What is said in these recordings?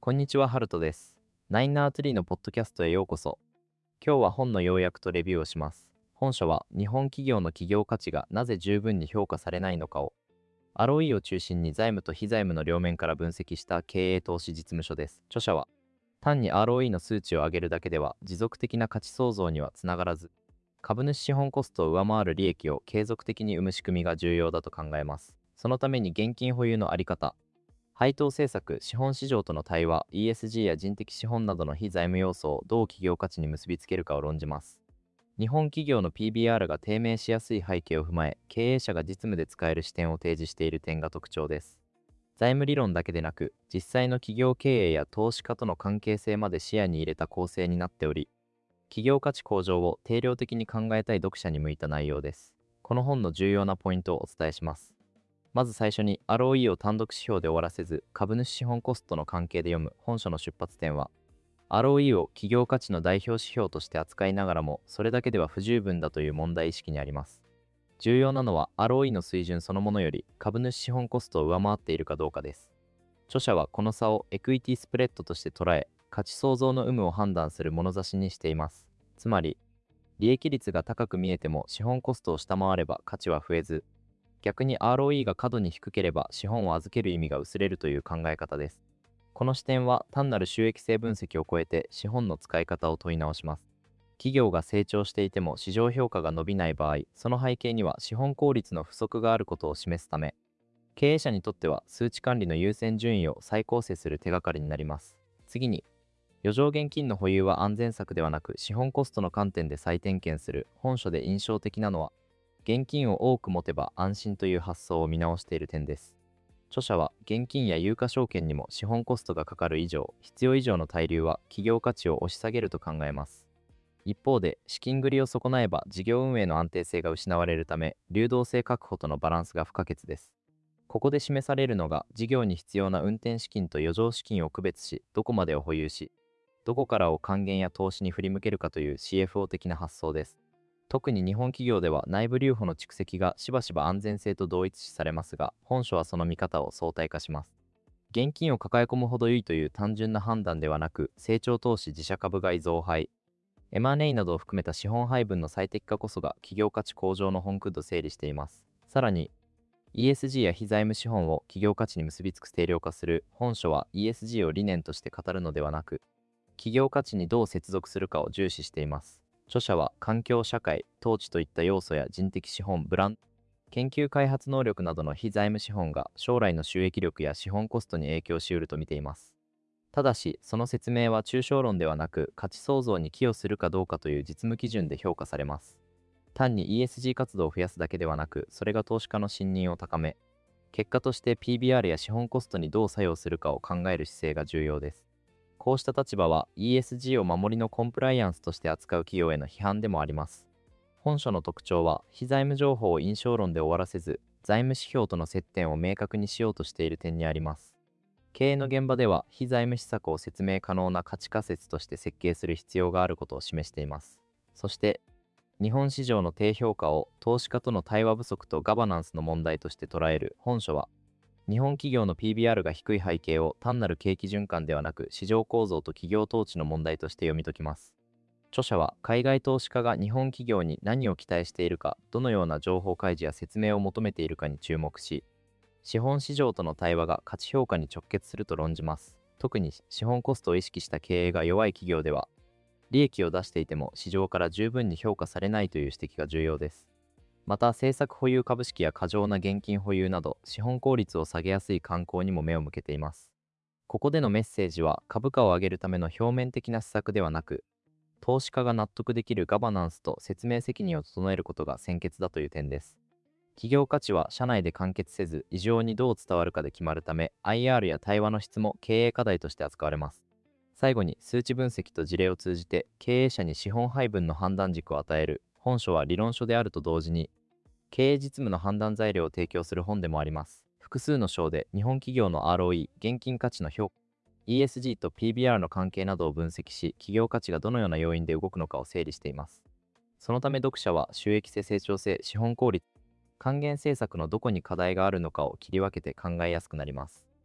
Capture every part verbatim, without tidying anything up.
こんにちは、ハルトです。ナインナーツリーのポッドキャストへようこそ。今日は本の要約とレビューをします。本書は日本企業の企業価値がなぜ十分に評価されないのかを アールオーイー を中心に財務と非財務の両面から分析した経営投資実務書です。著者は単に アールオーイー の数値を上げるだけでは持続的な価値創造にはつながらず、株主資本コストを上回る利益を継続的に生む仕組みが重要だと考えます。そのために現金保有のあり方、配当政策、資本市場との対話、イーエスジー や人的資本などの非財務要素をどう企業価値に結びつけるかを論じます。日本企業の ピービーアール が低迷しやすい背景を踏まえ、経営者が実務で使える視点を提示している点が特徴です。財務理論だけでなく、実際の企業経営や投資家との関係性まで視野に入れた構成になっており、企業価値向上を定量的に考えたい読者に向いた内容です。この本の重要なポイントをお伝えします。まず最初に アールオーイー を単独指標で終わらせず、株主資本コストの関係で読む本書の出発点は、アールオーイー を企業価値の代表指標として扱いながらも、それだけでは不十分だという問題意識にあります。重要なのは アールオーイー の水準そのものより株主資本コストを上回っているかどうかです。著者はこの差をエクイティスプレッドとして捉え、価値創造の有無を判断する物差しにしています。つまり、利益率が高く見えても資本コストを下回れば価値は増えず、逆に アールオーイー が過度に低ければ資本を預ける意味が薄れるという考え方です。この視点は単なる収益性分析を超えて資本の使い方を問い直します。企業が成長していても市場評価が伸びない場合、その背景には資本効率の不足があることを示すため、経営者にとっては数値管理の優先順位を再構成する手がかりになります。次に、余剰現金の保有は安全策ではなく資本コストの観点で再点検する本書で印象的なのは、現金を多く持てば安心という発想を見直している点です。著者は現金や有価証券にも資本コストがかかる以上、必要以上の滞留は企業価値を押し下げると考えます。一方で、資金繰りを損なえば事業運営の安定性が失われるため、流動性確保とのバランスが不可欠です。ここで示されるのが、事業に必要な運転資金と余剰資金を区別し、どこまでを保有し、どこからを還元や投資に振り向けるかという シーエフオー 的な発想です。特に日本企業では内部留保の蓄積がしばしば安全性と同一視されますが、本書はその見方を相対化します。現金を抱え込むほど良いという単純な判断ではなく、成長投資、自社株買い増配、エムアンドエー などを含めた資本配分の最適化こそが企業価値向上の本駆と整理しています。さらに、イーエスジー や非財務資本を企業価値に結びつく定量化する本書は イーエスジー を理念として語るのではなく、企業価値にどう接続するかを重視しています。著者は環境社会、統治といった要素や人的資本、ブランド、研究開発能力などの非財務資本が将来の収益力や資本コストに影響しうると見ています。ただし、その説明は抽象論ではなく、価値創造に寄与するかどうかという実務基準で評価されます。単に イーエスジー 活動を増やすだけではなく、それが投資家の信任を高め、結果として ピービーアール や資本コストにどう作用するかを考える姿勢が重要です。こうした立場は イーエスジー を守りのコンプライアンスとして扱う企業への批判でもあります。本書の特徴は、非財務情報を印象論で終わらせず、財務指標との接点を明確にしようとしている点にあります。経営の現場では、非財務施策を説明可能な価値仮説として設計する必要があることを示しています。そして、日本市場の低評価を投資家との対話不足とガバナンスの問題として捉える本書は、日本企業の ピービーアール が低い背景を単なる景気循環ではなく市場構造と企業統治の問題として読み解きます。著者は海外投資家が日本企業に何を期待しているか、どのような情報開示や説明を求めているかに注目し、資本市場との対話が価値評価に直結すると論じます。特に資本コストを意識した経営が弱い企業では、利益を出していても市場から十分に評価されないという指摘が重要です。また、政策保有株式や過剰な現金保有など、資本効率を下げやすい慣行にも目を向けています。ここでのメッセージは、株価を上げるための表面的な施策ではなく、投資家が納得できるガバナンスと説明責任を整えることが先決だという点です。企業価値は社内で完結せず、異常にどう伝わるかで決まるため、アイアール や対話の質も経営課題として扱われます。最後に、数値分析と事例を通じて、経営者に資本配分の判断軸を与える本書は理論書であると同時に、経営実務の判断材料を提供する本でもあります。複数の章で日本企業の アールオーイー、現金価値の評価、イーエスジー と ピービーアール の関係などを分析し、企業価値がどのような要因で動くのかを整理しています。そのため読者は収益性、成長性、資本効率、還元政策のどこに課題があるのかを切り分けて考えやすくなります。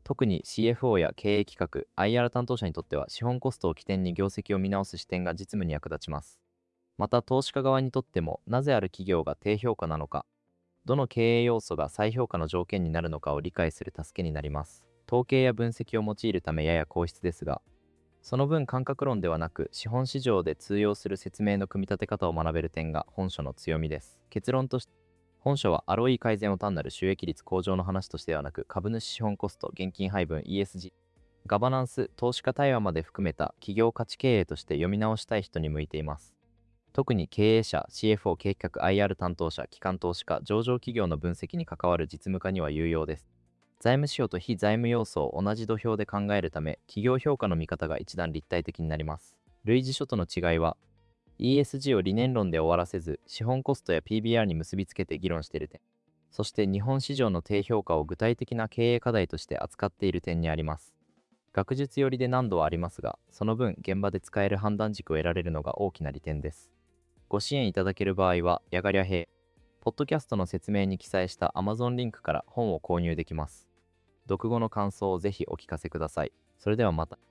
特に シーエフオー や経営企画、アイアール 担当者にとっては資本コストを起点に業績を見直す視点が実務に役立ちます。また投資家側にとっても、なぜある企業が低評価なのか、どの経営要素が再評価の条件になるのかを理解する助けになります。統計や分析を用いるためやや硬質ですが、その分感覚論ではなく資本市場で通用する説明の組み立て方を学べる点が本書の強みです。結論として、本書は アールオーイー 改善を単なる収益率向上の話としてではなく、株主資本コスト、現金配分、イーエスジー、ガバナンス、投資家対話まで含めた企業価値経営として読み直したい人に向いています。特に経営者、シーエフオー、経営企画、アイアール 担当者、機関投資家、上場企業の分析に関わる実務家には有用です。財務指標と非財務要素を同じ土俵で考えるため、企業評価の見方が一段立体的になります。類似書との違いは、イーエスジー を理念論で終わらせず、資本コストや ピービーアール に結びつけて議論している点。そして日本市場の低評価を具体的な経営課題として扱っている点にあります。学術寄りで難度はありますが、その分現場で使える判断軸を得られるのが大きな利点です。ご支援いただける場合は、やがりゃへい、ポッドキャストの説明に記載した Amazon リンクから本を購入できます。読後の感想をぜひお聞かせください。それではまた。